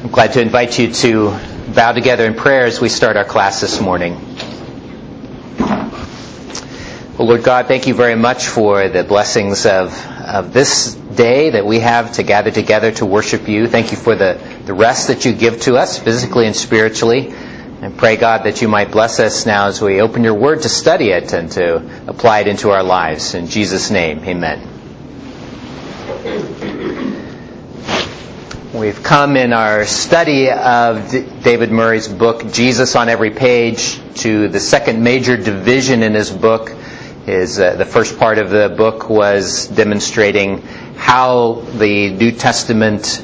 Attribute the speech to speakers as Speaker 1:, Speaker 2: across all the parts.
Speaker 1: I'm glad to invite you to bow together in prayer as we start our class this morning. Well, Lord God, thank you very much for the blessings of this day that we have to gather together to worship you. Thank you for the rest that you give to us, physically and spiritually. And pray, God, that you might bless us now as we open your word to study it and to apply it into our lives. In Jesus' name, amen. We've come in our study of David Murray's book, Jesus on Every Page, to the second major division in his book. The first part of the book was demonstrating how the New Testament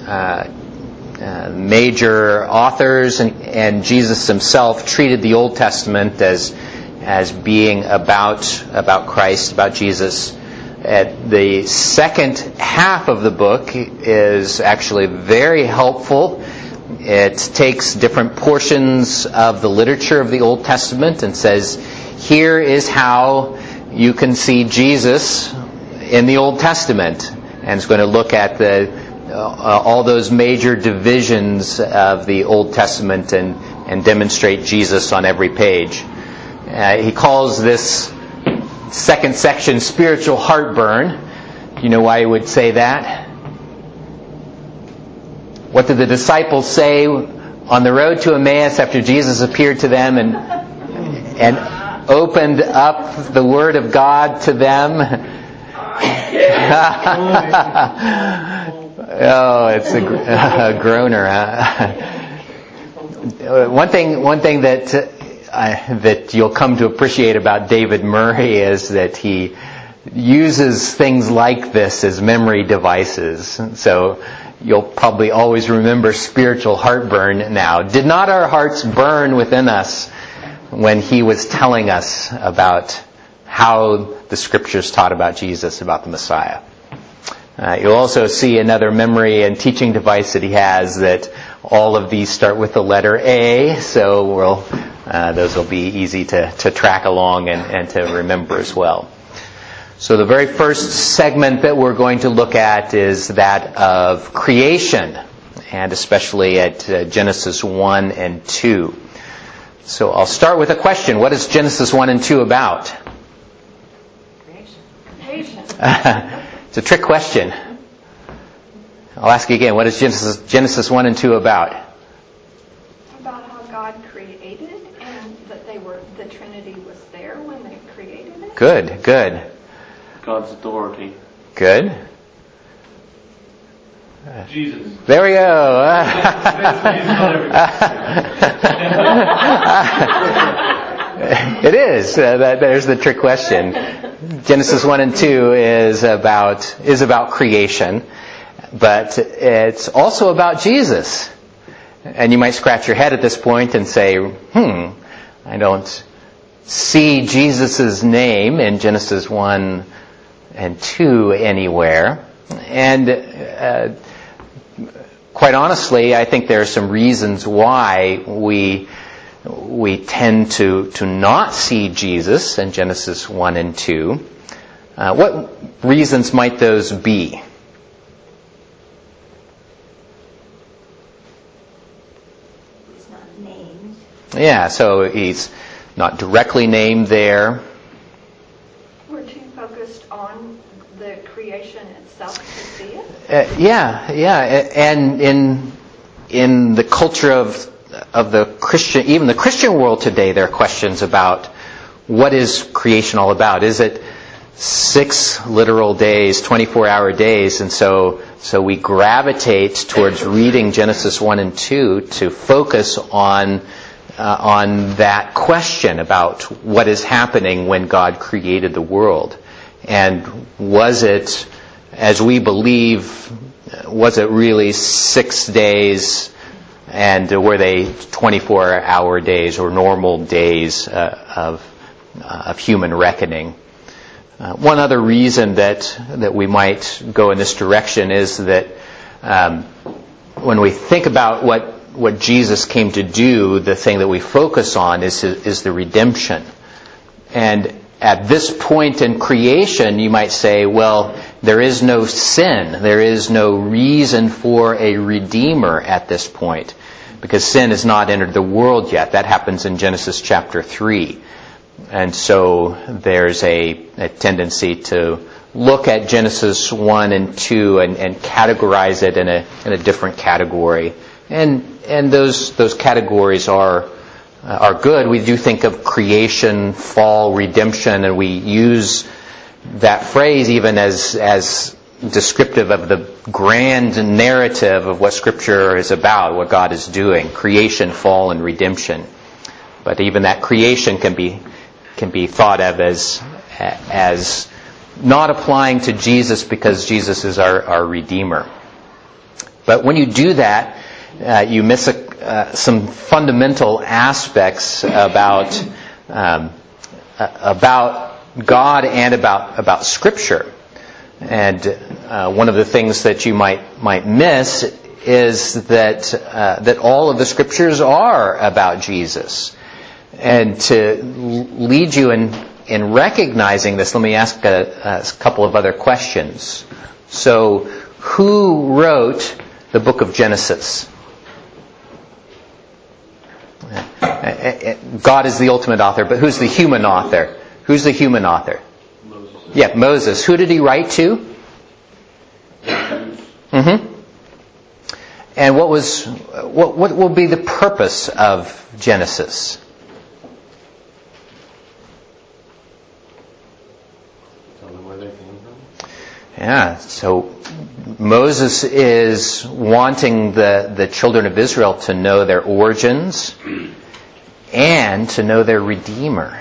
Speaker 1: major authors and Jesus himself treated the Old Testament as being about Christ, about Jesus. The second half of the book is actually very helpful. It takes different portions of the literature of the Old Testament and says, here is how you can see Jesus in the Old Testament. And it's going to look at all those major divisions of the Old Testament and demonstrate Jesus on every page. He calls this second section spiritual heartburn. Do you know why he would say that? What did the disciples say on the road to Emmaus after Jesus appeared to them and opened up the Word of God to them? Oh, it's a groaner. One thing that you'll come to appreciate about David Murray is that he uses things like this as memory devices. So you'll probably always remember spiritual heartburn now. Did not our hearts burn within us when he was telling us about how the Scriptures taught about Jesus, about the Messiah? You'll also see another memory and teaching device that he has, that all of these start with the letter A, so those will be easy to track along and to remember as well. So the very first segment that we're going to look at is that of creation, and especially at Genesis 1 and 2. So I'll start with a question. What is Genesis 1 and 2 about?
Speaker 2: Creation.
Speaker 1: It's a trick question. I'll ask you again. What is Genesis 1 and 2 about?
Speaker 2: About how God created and that the Trinity was there when they created it.
Speaker 1: Good.
Speaker 3: God's authority.
Speaker 1: Good.
Speaker 3: Jesus.
Speaker 1: There we go. It is. There's the trick question. Genesis 1 and 2 is about creation, but it's also about Jesus. And you might scratch your head at this point and say, I don't see Jesus' name in Genesis 1 and 2 anywhere. And quite honestly, I think there are some reasons why we tend to not see Jesus in Genesis 1 and 2. What reasons might those be?
Speaker 4: He's not named.
Speaker 1: Yeah, so he's not directly named there.
Speaker 2: We're too focused on the creation itself to see it.
Speaker 1: And in the culture of the Christian, even the Christian world today, there are questions about what is creation all about. Is it 6 literal days, 24-hour days? And so we gravitate towards reading Genesis 1 and 2 to focus on that question about what is happening when God created the world. And was it, as we believe, was it really 6 days? And were they 24-hour days or normal days of human reckoning? One other reason that we might go in this direction is that when we think about what Jesus came to do, the thing that we focus on is the redemption. And at this point in creation, you might say, well, there is no sin. There is no reason for a redeemer at this point, because sin has not entered the world yet. That happens in Genesis chapter 3. And so there's a tendency to look at Genesis 1 and 2 and categorize it in a different category. And those categories are good. We do think of creation, fall, redemption, and we use that phrase even as descriptive of the grand narrative of what Scripture is about, what God is doing: creation, fall, and redemption. But even that creation can be thought of as not applying to Jesus, because Jesus is our Redeemer. But when you do that, you miss some fundamental aspects about God and about Scripture. And one of the things that you might miss is that all of the Scriptures are about Jesus. And to lead you in recognizing this, let me ask a couple of other questions. So, who wrote the book of Genesis? God is the ultimate author, but who's the human author? Who's the human author?
Speaker 3: Moses.
Speaker 1: Yeah, Moses. Who did he write to? Mm-hmm. And what will be the purpose of Genesis?
Speaker 3: Tell them where they came from.
Speaker 1: Yeah, so Moses is wanting the children of Israel to know their origins and to know their Redeemer.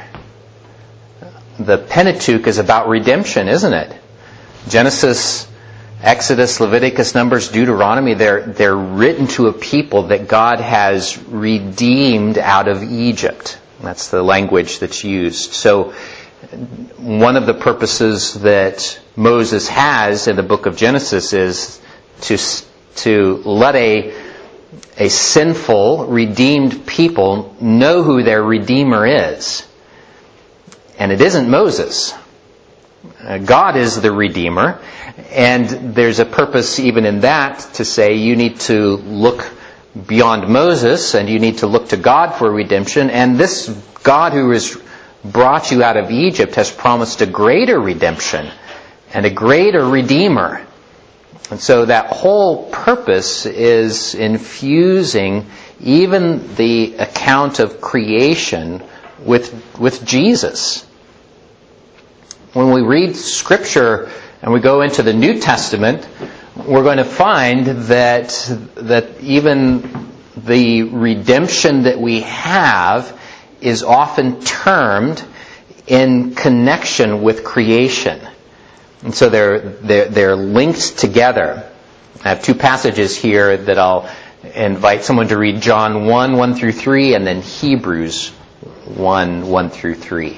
Speaker 1: The Pentateuch is about redemption, isn't it? Genesis, Exodus, Leviticus, Numbers, Deuteronomy, they're written to a people that God has redeemed out of Egypt. That's the language that's used. So one of the purposes that Moses has in the book of Genesis is to let a sinful, redeemed people know who their Redeemer is. And it isn't Moses. God is the Redeemer. And there's a purpose even in that to say you need to look beyond Moses and you need to look to God for redemption. And this God who has brought you out of Egypt has promised a greater redemption and a greater Redeemer. And so that whole purpose is infusing even the account of creation with Jesus. When we read Scripture and we go into the New Testament, we're going to find that even the redemption that we have is often termed in connection with creation. And so they're linked together. I have two passages here that I'll invite someone to read: John 1 through 3, and then Hebrews 1 through 3.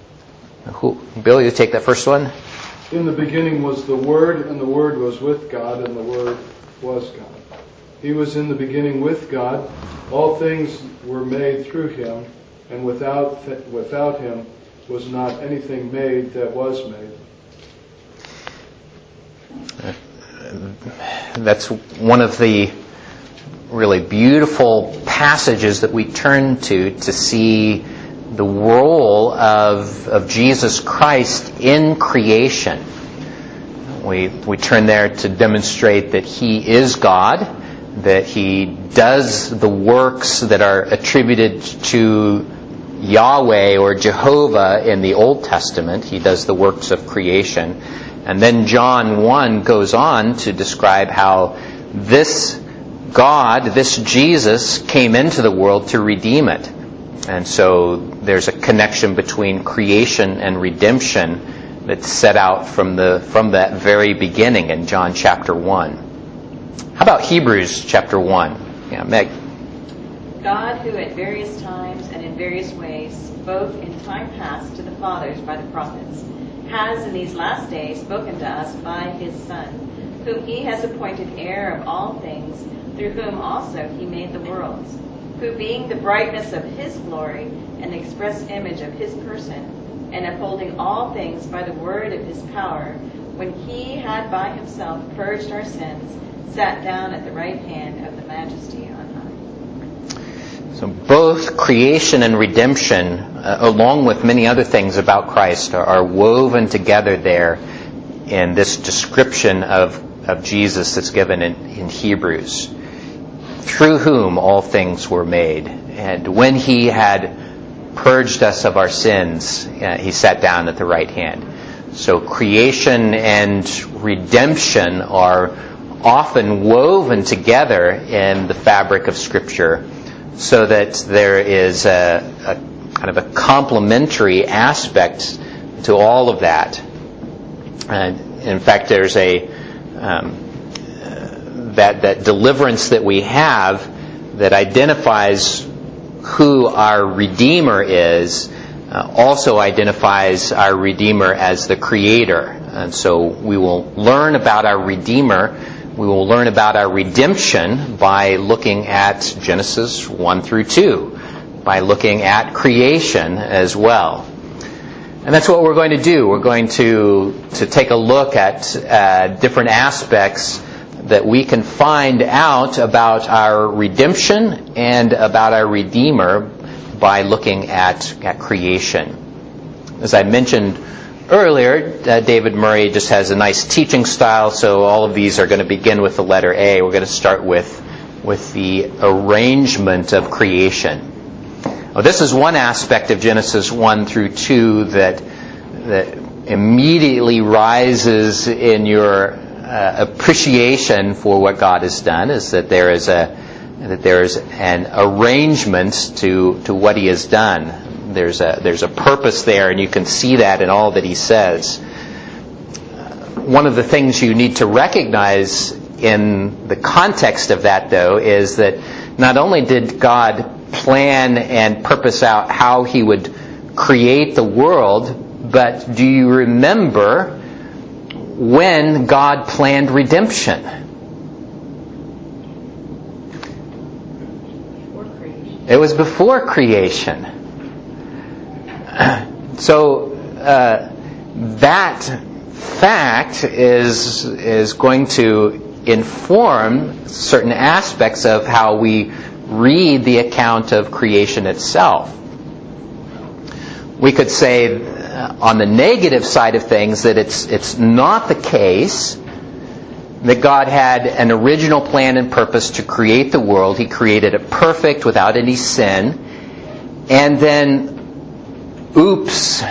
Speaker 1: Bill, you take that first one?
Speaker 5: In the beginning was the Word, and the Word was with God, and the Word was God. He was in the beginning with God. All things were made through Him, and without Him was not anything made that was made.
Speaker 1: That's one of the really beautiful passages that we turn to see the role of Jesus Christ in creation. We turn there to demonstrate that He is God, that He does the works that are attributed to Yahweh or Jehovah in the Old Testament. He does the works of creation. And then John 1 goes on to describe how this God, this Jesus, came into the world to redeem it. And so there's a connection between creation and redemption that's set out from that very beginning in John chapter 1. How about Hebrews chapter 1? Yeah, Meg.
Speaker 6: God, who at various times and in various ways spoke in time past to the fathers by the prophets, has in these last days spoken to us by His Son, whom He has appointed heir of all things, through whom also He made the worlds, who being the brightness of His glory and the express image of His person, and upholding all things by the word of His power, when he had by himself purged our sins, sat down at the right hand of the Majesty on high.
Speaker 1: So both creation and redemption, along with many other things about Christ, are woven together there in this description of Jesus that's given in Hebrews. Through whom all things were made. And when he had purged us of our sins, he sat down at the right hand. So creation and redemption are often woven together in the fabric of Scripture, so that there is a kind of a complementary aspect to all of that. And in fact, there's that deliverance that we have that identifies who our Redeemer is, also identifies our Redeemer as the Creator. And so we will learn about our Redeemer, we will learn about our redemption by looking at Genesis 1 through 2, by looking at creation as well. And that's what we're going to do. We're going to take a look at different aspects that we can find out about our redemption and about our Redeemer by looking at creation. As I mentioned earlier, David Murray just has a nice teaching style, so all of these are going to begin with the letter A. We're going to start with the arrangement of creation. Well, this is one aspect of Genesis 1 through 2 that immediately rises in your appreciation for what God has done, is that there is an arrangement to what He has done. There's a purpose there, and you can see that in all that He says. One of the things you need to recognize in the context of that, though, is that not only did God plan and purpose out how He would create the world, but do you remember when God planned redemption? It was before creation. So that fact is going to inform certain aspects of how we read the account of creation itself. We could say on the negative side of things that it's not the case that God had an original plan and purpose to create the world. He created it perfect without any sin. And then, oops,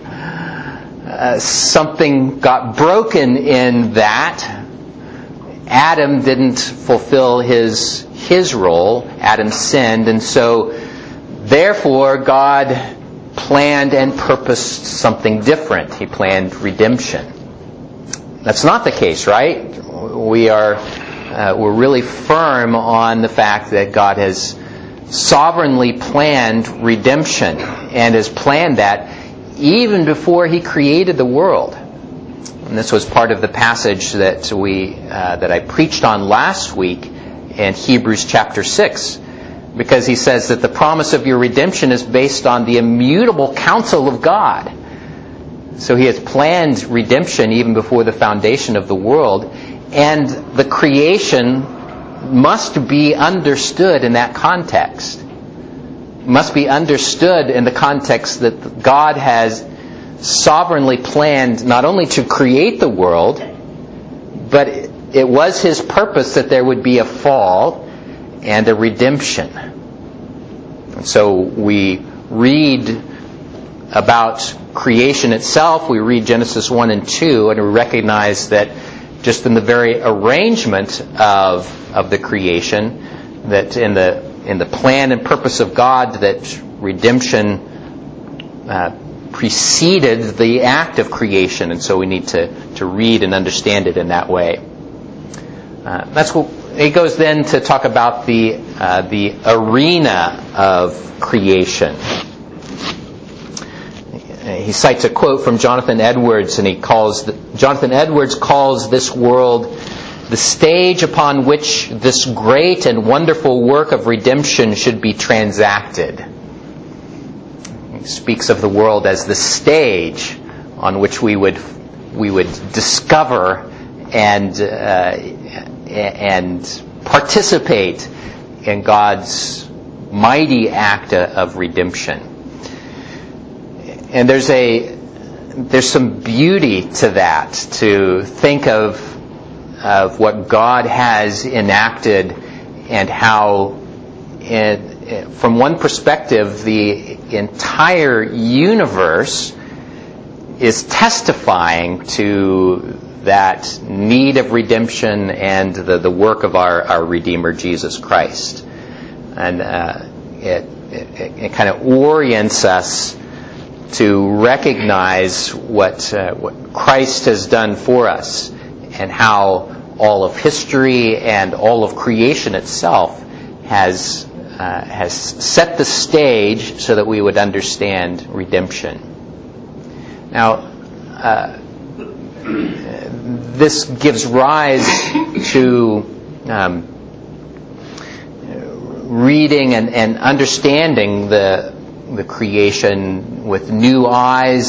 Speaker 1: something got broken in that. Adam didn't fulfill his role. Adam sinned, and so therefore God planned and purposed something different. He planned redemption. That's not the case, right? We're really firm on the fact that God has sovereignly planned redemption, and has planned that even before He created the world. And this was part of the passage that I preached on last week in Hebrews chapter 6, because he says that the promise of your redemption is based on the immutable counsel of God. So He has planned redemption even before the foundation of the world, and the creation must be understood in that context. Must be understood in the context that God has sovereignly planned not only to create the world, but it was His purpose that there would be a fall and a redemption. And so we read about creation itself, we read Genesis 1 and 2, and we recognize that just in the very arrangement of the creation, that in the plan and purpose of God, that redemption preceded the act of creation, and so we need to read and understand it in that way. That's what he goes then to talk about the arena of creation. He cites a quote from Jonathan Edwards, and Jonathan Edwards calls this world the stage upon which this great and wonderful work of redemption should be transacted. He speaks of the world as the stage on which we would we would discover and participate in God's mighty act of redemption. And there's some beauty to that, to think of what God has enacted and how, from one perspective, the entire universe is testifying to that need of redemption and the work of our Redeemer, Jesus Christ. And it kind of orients us to recognize what Christ has done for us, and how all of history and all of creation itself has set the stage so that we would understand redemption. Now, this gives rise to reading and understanding the creation with new eyes,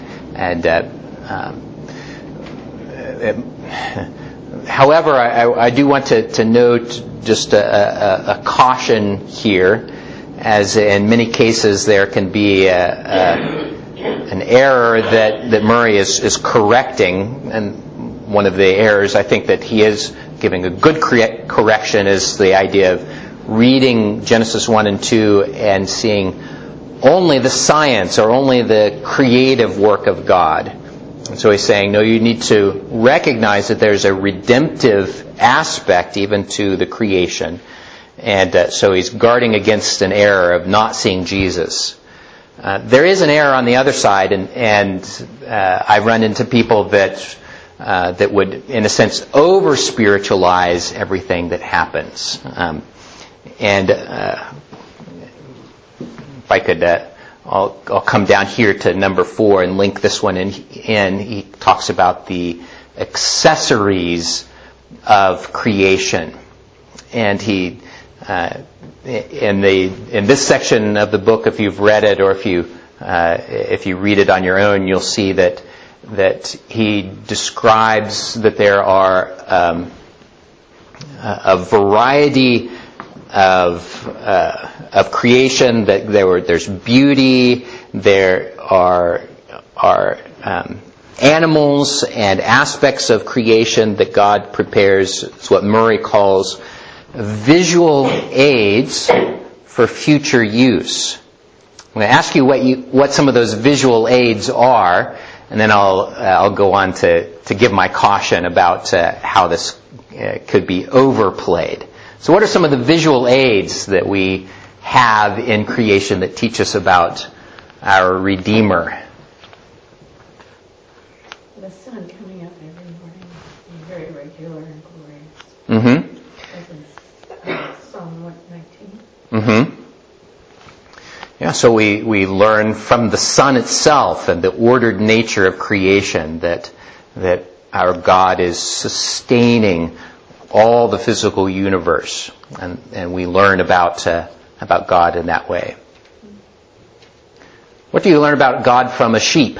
Speaker 1: however, I do want to note just a caution here, as in many cases there can be an error that Murray is correcting, and one of the errors I think that he is giving a good correction is the idea of reading Genesis 1 and 2 and seeing only the science or only the creative work of God. And so he's saying, no, you need to recognize that there's a redemptive aspect even to the creation. And so he's guarding against an error of not seeing Jesus. There is an error on the other side, and I run into people that would, in a sense, over-spiritualize everything that happens. And if I could, I'll come down here to number 4 and link this one in. He talks about the accessories of creation, and he in this section of the book, if you've read it or if you read it on your own, you'll see that he describes that there are a variety of creation, that there's beauty, there are animals and aspects of creation that God prepares. It's what Murray calls visual aids for future use. I'm going to ask you what some of those visual aids are, and then I'll go on to give my caution about how this could be overplayed. So what are some of the visual aids that we have in creation that teach us about our Redeemer?
Speaker 7: The sun coming up every morning, very regular and glorious.
Speaker 1: Mm-hmm.
Speaker 7: As in Psalm 119.
Speaker 1: Mm-hmm. Yeah, so we learn from the sun itself and the ordered nature of creation that our God is sustaining all the physical universe, and we learn about God in that way. What do you learn about God from a sheep?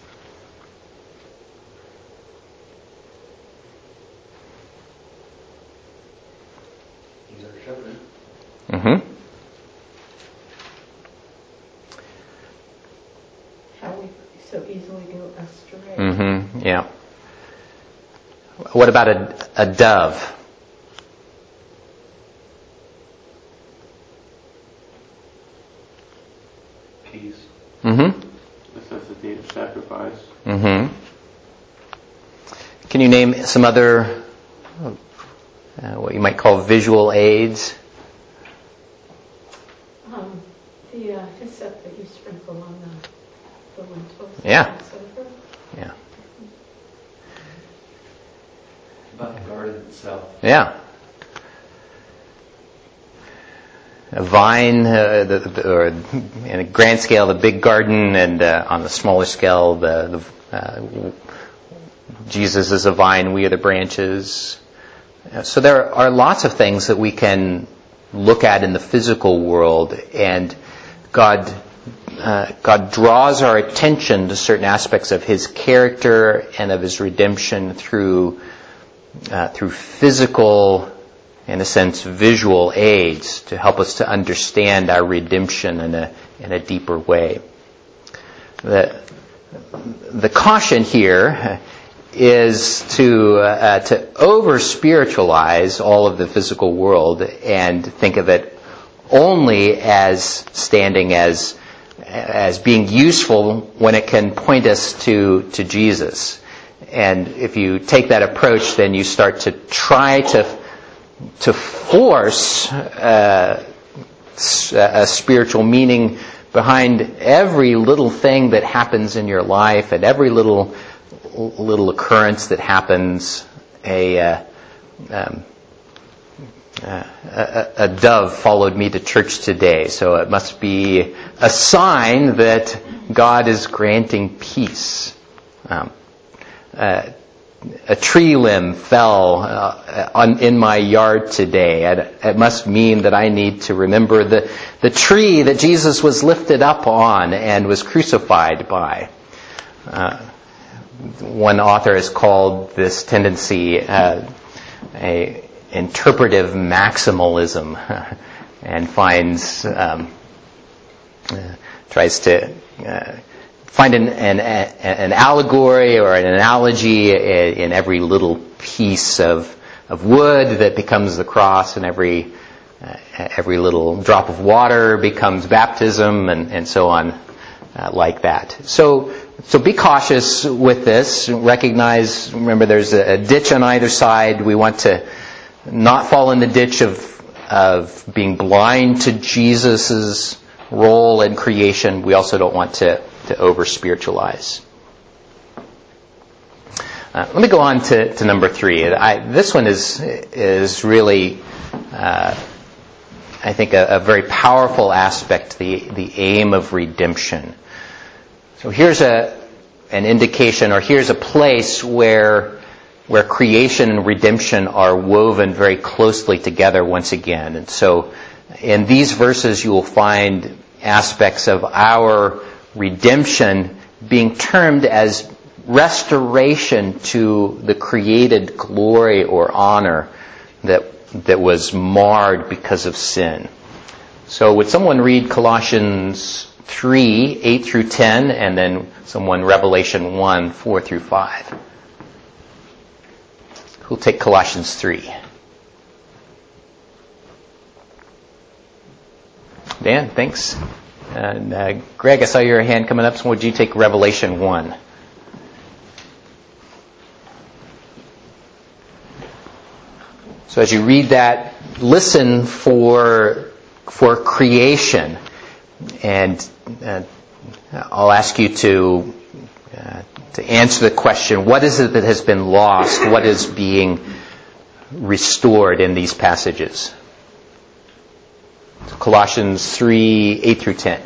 Speaker 3: He's our shepherd.
Speaker 1: Mm-hmm.
Speaker 7: How we so easily go astray.
Speaker 1: Mm-hmm. Yeah. What about a dove?
Speaker 3: Peace.
Speaker 1: Mm-hmm.
Speaker 3: Necessity of sacrifice.
Speaker 1: Mm-hmm. Can you name some other what you might call visual aids?
Speaker 7: The hyssop that you sprinkle on the lentils.
Speaker 1: Yeah.
Speaker 7: Passover.
Speaker 1: Yeah.
Speaker 3: About the garden itself.
Speaker 1: Yeah. A vine, or in a grand scale, the big garden, and on the smaller scale, the Jesus is a vine, we are the branches. So there are lots of things that we can look at in the physical world, and God God draws our attention to certain aspects of His character and of His redemption through physical, in a sense, visual aids to help us to understand our redemption in a deeper way. The caution here is to over-spiritualize all of the physical world and think of it only as standing as being useful when it can point us to Jesus. And if you take that approach, then you start to try to force a spiritual meaning behind every little thing that happens in your life and every little occurrence that happens. A dove followed me to church today, so it must be a sign that God is granting peace. A tree limb fell in my yard today. It must mean that I need to remember the tree that Jesus was lifted up on and was crucified by. One author has called this tendency a interpretive maximalism, and tries to find an allegory or an analogy in every little piece of wood that becomes the cross, and every little drop of water becomes baptism, and so on, like that. So be cautious with this. Remember, there's a ditch on either side. We want to not fall in the ditch of being blind to Jesus' role in creation. We also don't want to over-spiritualize. Let me go on to number 3. This one is really, I think, a very powerful aspect, the aim of redemption. So here's an indication, or here's a place where creation and redemption are woven very closely together once again. And so in these verses you will find aspects of our redemption being termed as restoration to the created glory or honor that was marred because of sin. So would someone read Colossians 3, 8 through 10, and then someone Revelation 1, 4 through 5? Who'll take Colossians 3? Dan, thanks. And Greg, I saw your hand coming up, so would you take Revelation 1? So as you read that, listen for creation, and I'll ask you to answer the question, what is it that has been lost? What is being restored in these passages? Colossians 3, 8 through 10.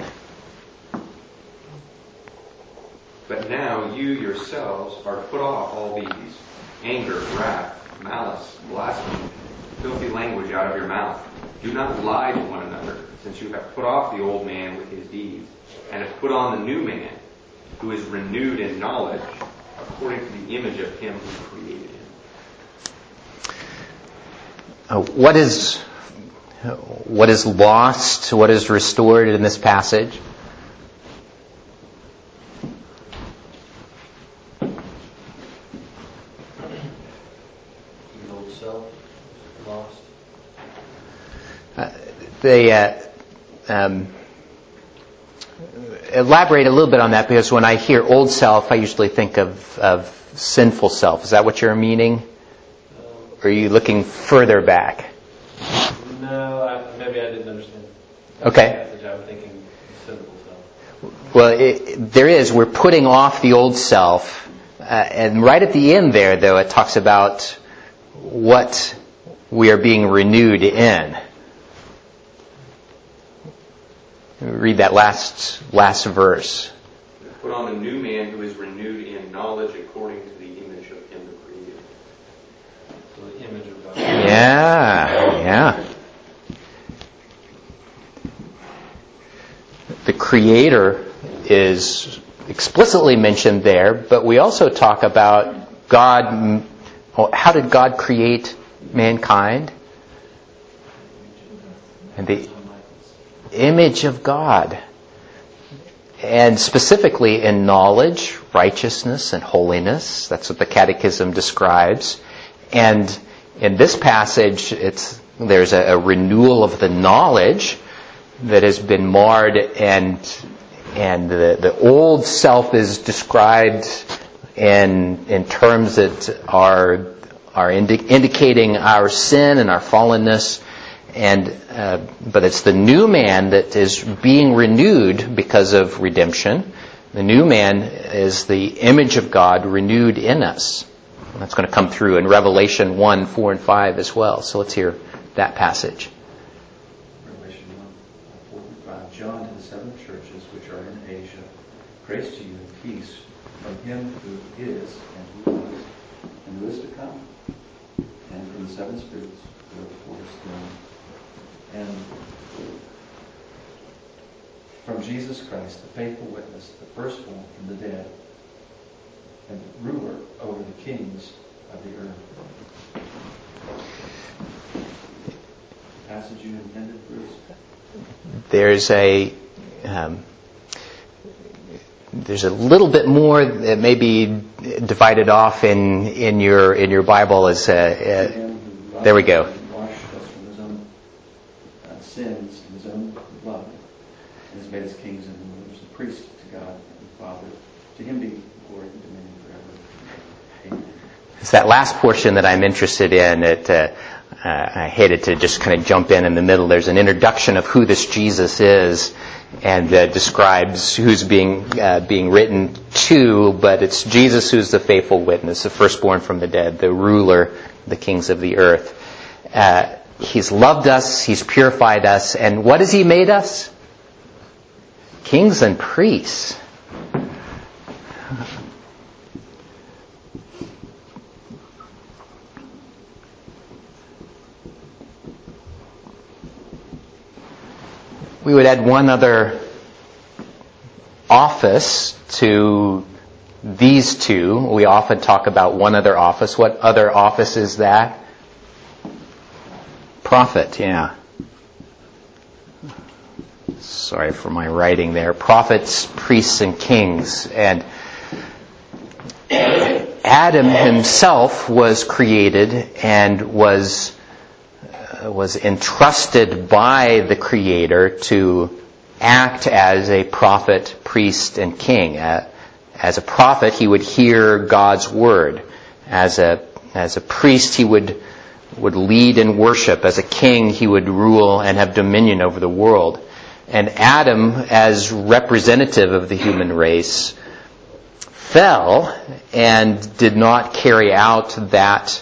Speaker 8: But now you yourselves are put off all these: anger, wrath, malice, blasphemy, filthy language out of your mouth. Do not lie to one another, since you have put off the old man with his deeds, and have put on the new man, who is renewed in knowledge, according to the image of him who created him.
Speaker 1: What is lost? What is restored in this passage?
Speaker 3: The old self lost.
Speaker 1: Elaborate a little bit on that, because when I hear old self, I usually think of sinful self. Is that what you're meaning? Or are you looking further back?
Speaker 3: No, maybe I didn't understand.
Speaker 1: Okay.
Speaker 3: I was thinking sinful self.
Speaker 1: Well, we're putting off the old self, and right at the end there, though, it talks about what we are being renewed in. Read that last verse.
Speaker 8: Put on the new man, who is renewed in knowledge according to the image of him who created him.
Speaker 3: So the image of God.
Speaker 1: Yeah. The Creator is explicitly mentioned there, but we also talk about God. How did God create mankind? And the image of God. And specifically in knowledge, righteousness, and holiness. That's what the Catechism describes. And in this passage, there's a renewal of the knowledge that has been marred, and the old self is described in terms that are indicating our sin and our fallenness. But it's the new man that is being renewed because of redemption. The new man is the image of God renewed in us. And that's going to come through in Revelation 1, 4, and 5 as well. So let's hear that passage.
Speaker 9: Revelation 1, 4 and 5. John, to the 7 churches which are in Asia, grace to you and peace from him who is, and who was, and who is to come, and from the 7 spirits who are before his throne, and from Jesus Christ, the faithful witness, the firstborn from the dead, and the ruler over the kings of the earth. Passage you intended, Bruce?
Speaker 1: There's a little bit more that may be divided off in your Bible as there we go.
Speaker 9: Washed us from his own sins in his own blood, and has made us kings and rulers and priests to God and Father. To him be glory and dominion forever. Amen.
Speaker 1: It's that last portion that I'm interested in. I hated to just kind of jump in the middle. There's an introduction of who this Jesus is, and describes who's being written to, but it's Jesus who's the faithful witness, the firstborn from the dead, the ruler, the kings of the earth. He's loved us, he's purified us, and what has he made us? Kings and priests. We would add one other office to these two. We often talk about one other office. What other office is that? Prophet, yeah. Sorry for my writing there. Prophets, priests, and kings. And Adam himself was created and was entrusted by the Creator to act as a prophet, priest, and king. As a prophet, he would hear God's word. As a priest, he would lead in worship. As a king, he would rule and have dominion over the world. And Adam, as representative of the human race, fell and did not carry out that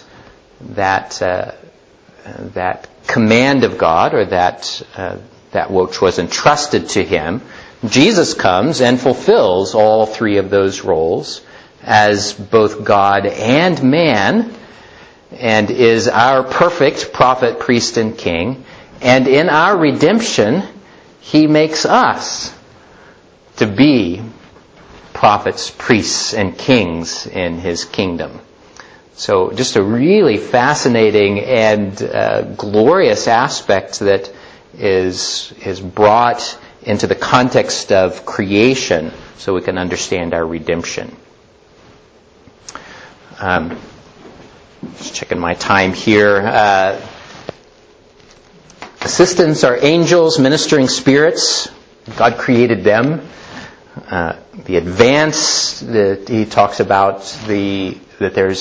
Speaker 1: command of God, or that which was entrusted to him. Jesus comes and fulfills all three of those roles as both God and man, and is our perfect prophet, priest, and king. And in our redemption, he makes us to be prophets, priests, and kings in his kingdom. So just a really fascinating and glorious aspect that is brought into the context of creation so we can understand our redemption. Just checking my time here. Assistants are angels, ministering spirits. God created them. The advance that he talks about, that there's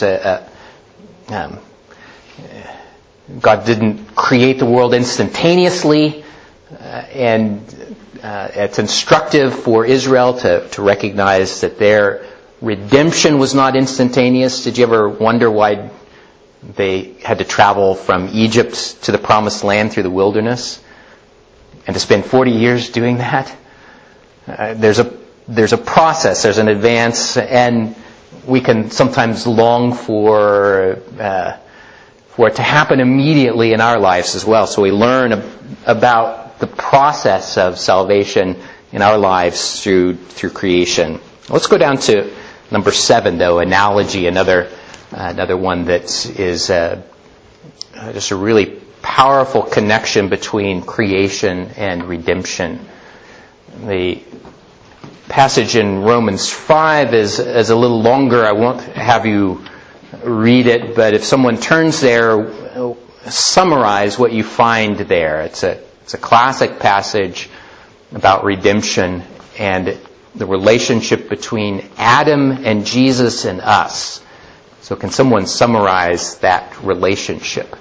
Speaker 1: God didn't create the world instantaneously, and it's instructive for Israel to recognize that their redemption was not instantaneous. Did you ever wonder why they had to travel from Egypt to the Promised Land through the wilderness, and to spend 40 years doing that? There's a process, there's an advance, and we can sometimes long for it to happen immediately in our lives as well. So we learn about the process of salvation in our lives through creation. Let's go down to number 7, though, analogy, another one that is just a really powerful connection between creation and redemption. The passage in Romans 5 is a little longer. I won't have you read it, but if someone turns there, summarize what you find there. It's a classic passage about redemption and the relationship between Adam and Jesus and us. So can someone summarize that relationship?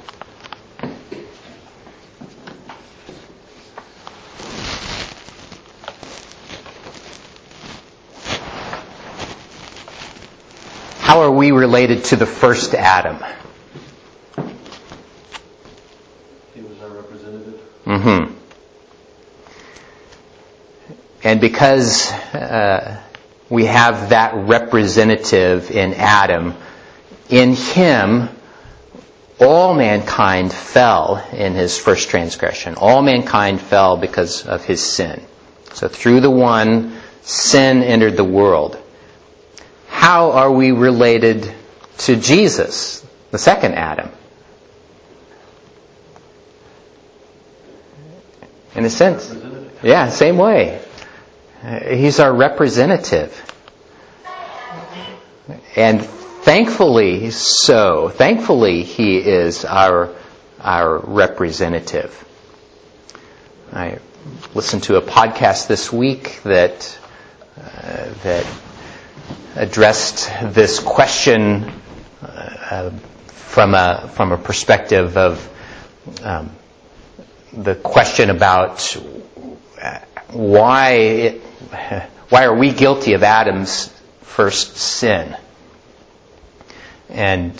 Speaker 1: How are we related to the first Adam?
Speaker 3: He was our representative.
Speaker 1: Mm-hmm. And because we have that representative in Adam, in him, all mankind fell in his first transgression. All mankind fell because of his sin. So through the one, sin entered the world. How are we related to Jesus, the second Adam? In a sense, yeah, same way. He's our representative. And thankfully so. Thankfully he is our representative. I listened to a podcast this week that addressed this question from a perspective of the question about why are we guilty of Adam's first sin? And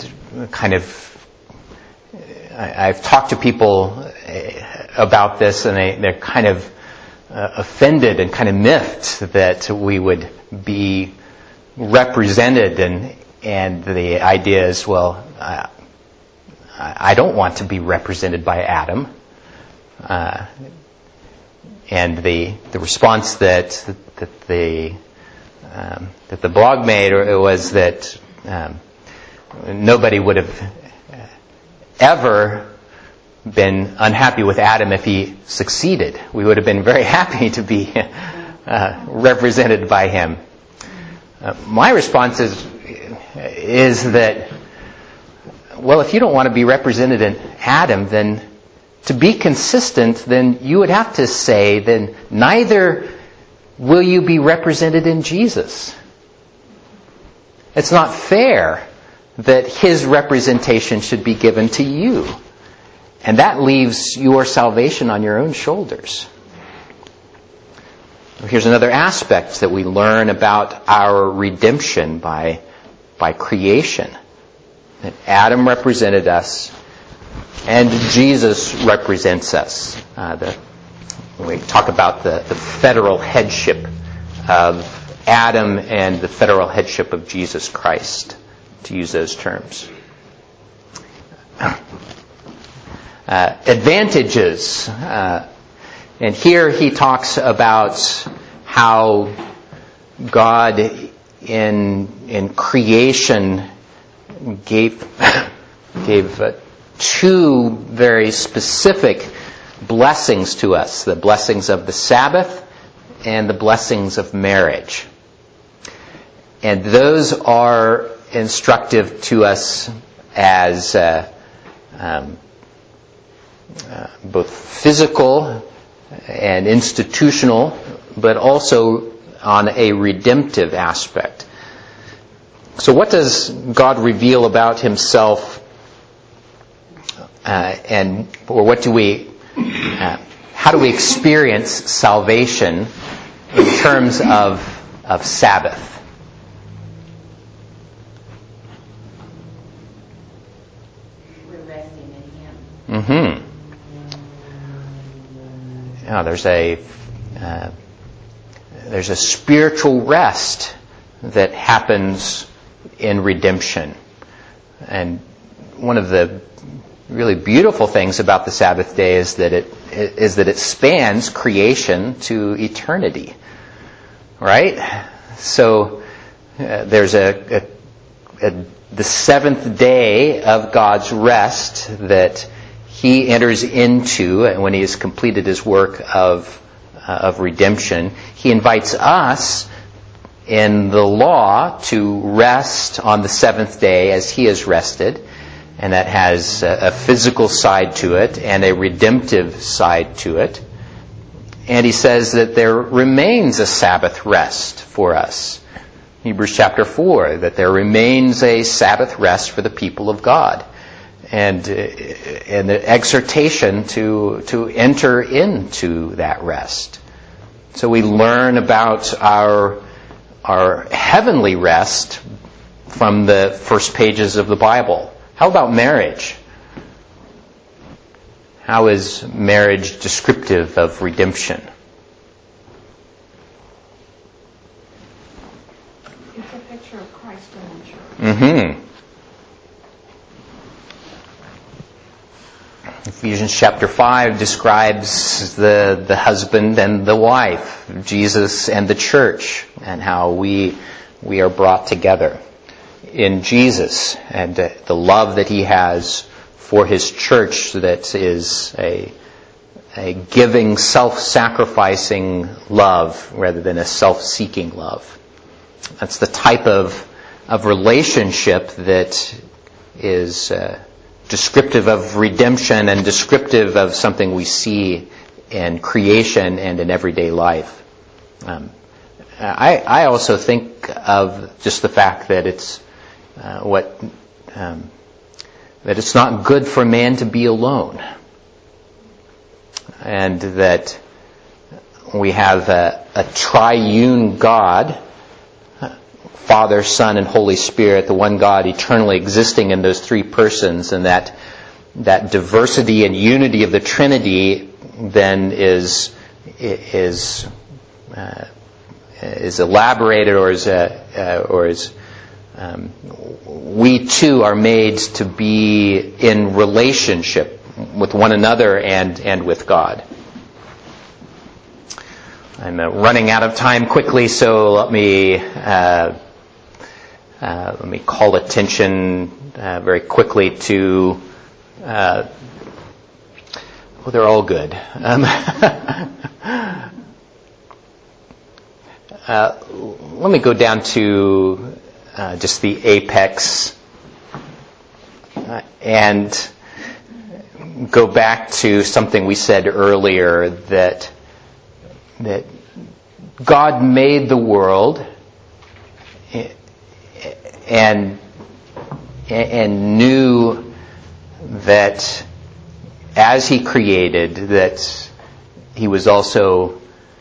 Speaker 1: I've talked to people about this, and they're kind of offended and kind of miffed that we would be represented, and the idea is, well, I don't want to be represented by Adam. And the response that the blog made was that nobody would have ever been unhappy with Adam if he succeeded. We would have been very happy to be represented by him. My response is that, well, if you don't want to be represented in Adam, then to be consistent, then you would have to say, then neither will you be represented in Jesus. It's not fair that his representation should be given to you. And that leaves your salvation on your own shoulders. Here's another aspect that we learn about our redemption by creation. That Adam represented us, and Jesus represents us. We talk about the federal headship of Adam and the federal headship of Jesus Christ, to use those terms. Advantages. And here he talks about how God in creation gave two very specific blessings to us. The blessings of the Sabbath and the blessings of marriage. And those are instructive to us as both physical and institutional, but also on a redemptive aspect. So what does God reveal about himself, or what do we, how do we experience salvation in terms of Sabbath?
Speaker 6: We're resting in him.
Speaker 1: Mm-hmm. There's a spiritual rest that happens in redemption. And one of the really beautiful things about the Sabbath day is that it spans creation to eternity. right? So there's the seventh day of God's rest that He enters into, and when He has completed His work of redemption, He invites us in the law to rest on the seventh day as He has rested, and that has a physical side to it and a redemptive side to it. And He says that there remains a Sabbath rest for us. Hebrews chapter 4, that there remains a Sabbath rest for the people of God. And the exhortation to enter into that rest. So we learn about our heavenly rest from the first pages of the Bible. How about marriage? How is marriage descriptive of redemption?
Speaker 2: It's a picture of Christ in the church.
Speaker 1: Mm-hmm. Ephesians chapter 5 describes the husband and the wife, Jesus and the church, and how we are brought together in Jesus, and the love that He has for His church, that is a giving, self-sacrificing love rather than a self-seeking love. That's the type of relationship that is descriptive of redemption and descriptive of something we see in creation and in everyday life. I also think of just the fact that that it's not good for man to be alone, and that we have a triune God, Father, Son, and Holy Spirit, the one God eternally existing in those three persons, and that diversity and unity of the Trinity then is elaborated, or is we too are made to be in relationship with one another and with God. I'm running out of time quickly, so let me call attention very quickly to. Well, they're all good. Let me go down to just the apex and go back to something we said earlier, that God made the world and knew that as He created, that He was also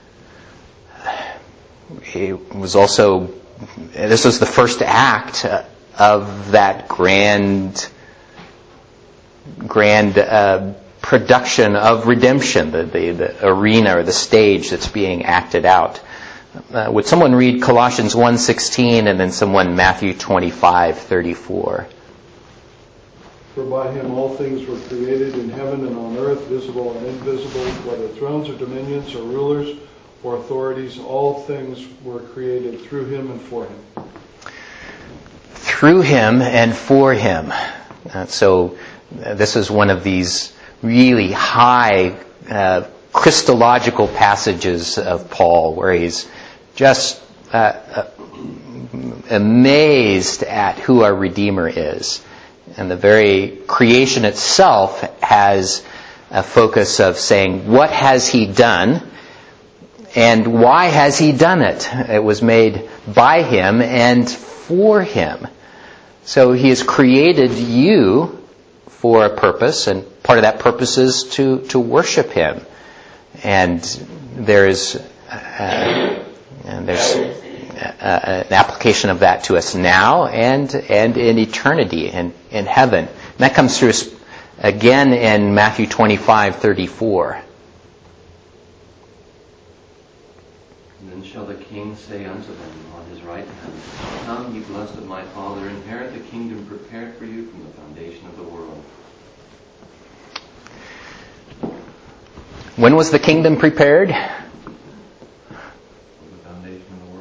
Speaker 1: this was the first act of that grand production of redemption, the arena or the stage that's being acted out. Would someone read Colossians 1:16 and then someone Matthew 25:34?
Speaker 5: For by Him all things were created in heaven and on earth, visible and invisible, whether thrones or dominions or rulers or authorities, all things were created through Him and for Him.
Speaker 1: Through Him and for Him. So this is one of these really high Christological passages of Paul, where he's just amazed at who our Redeemer is. And the very creation itself has a focus of saying, what has He done? And why has He done it? It was made by Him and for Him. So He has created you for a purpose, and part of that purpose is to worship Him. And there's an application of that to us now and in eternity and in heaven. And that comes through us again in Matthew 25:34.
Speaker 9: Then shall the King say unto them on His right hand, Come, ye blessed of my Father, inherit the kingdom prepared for you from the foundation of the world.
Speaker 1: When was the kingdom prepared?
Speaker 9: From the foundation of the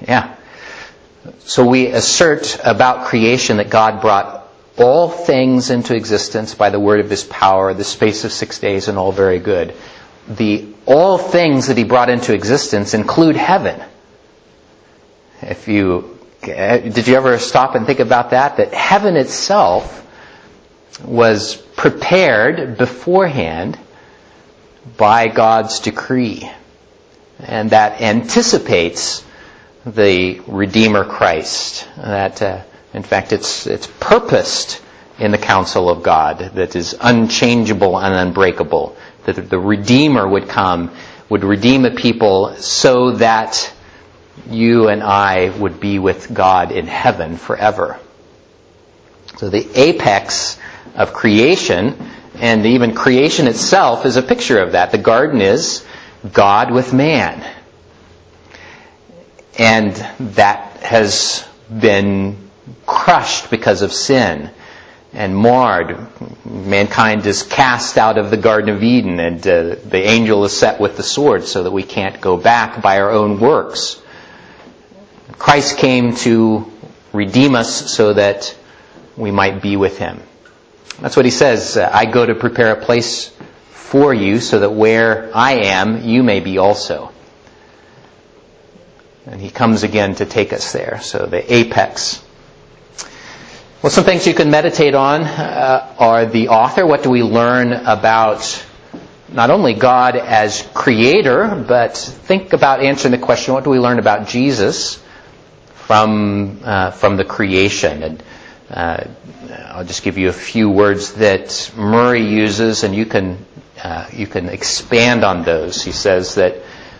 Speaker 1: Yeah. So we assert about creation that God brought all things into existence by the word of His power, the space of 6 days, and all very good. The all things that He brought into existence include heaven. Did you ever stop and think about that? That heaven itself was prepared beforehand by God's decree. And that anticipates the Redeemer Christ. That, in fact, it's purposed in the counsel of God that is unchangeable and unbreakable. That the Redeemer would come, would redeem a people so that you and I would be with God in heaven forever. So the apex of creation, and even creation itself, is a picture of that. The garden is God with man. And that has been crushed because of sin and marred. Mankind is cast out of the Garden of Eden, and the angel is set with the sword so that we can't go back by our own works. Christ came to redeem us so that we might be with Him. That's what He says. I go to prepare a place for you so that where I am, you may be also. And He comes again to take us there. So the apex. Well, some things you can meditate on are the author. What do we learn about not only God as creator, but think about answering the question, what do we learn about Jesus from the creation? And I'll just give you a few words that Murray uses, and you can expand on those. He says that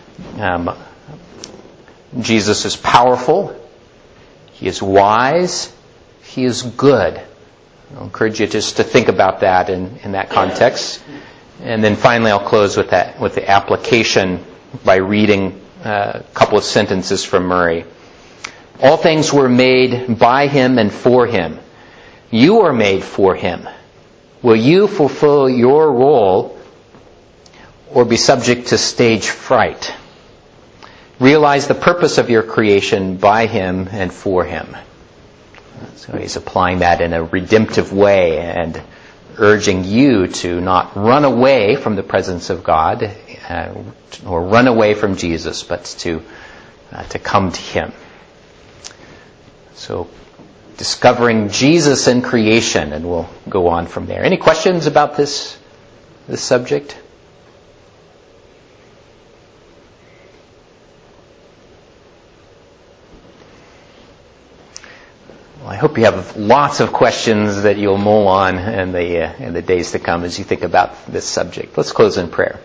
Speaker 1: Jesus is powerful, He is wise, He is good. I'll encourage you just to think about that in that context. And then finally I'll close with the application by reading a couple of sentences from Murray. All things were made by Him and for Him. You are made for Him. Will you fulfill your role or be subject to stage fright? Realize the purpose of your creation by Him and for Him. So he's applying that in a redemptive way and urging you to not run away from the presence of God or run away from Jesus, but to come to Him. So discovering Jesus in creation, and we'll go on from there. Any questions about this subject? Well, I hope you have lots of questions that you'll mull on in the days to come as you think about this subject. Let's close in prayer.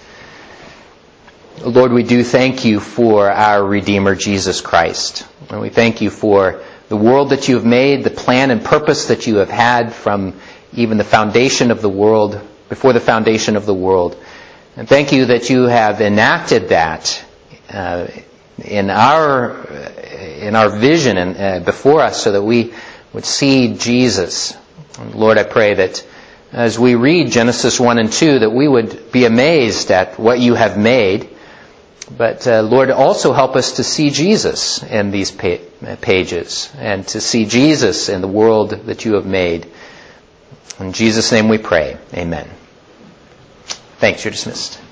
Speaker 1: Lord, we do thank You for our Redeemer, Jesus Christ. And we thank You for the world that You have made, the plan and purpose that You have had from even the foundation of the world, before the foundation of the world. And thank You that You have enacted that in our vision and before us so that we would see Jesus. And Lord, I pray that as we read Genesis 1 and 2, that we would be amazed at what You have made. But Lord, also help us to see Jesus in these pages and to see Jesus in the world that You have made. In Jesus' name we pray. Amen. Thanks. You're dismissed.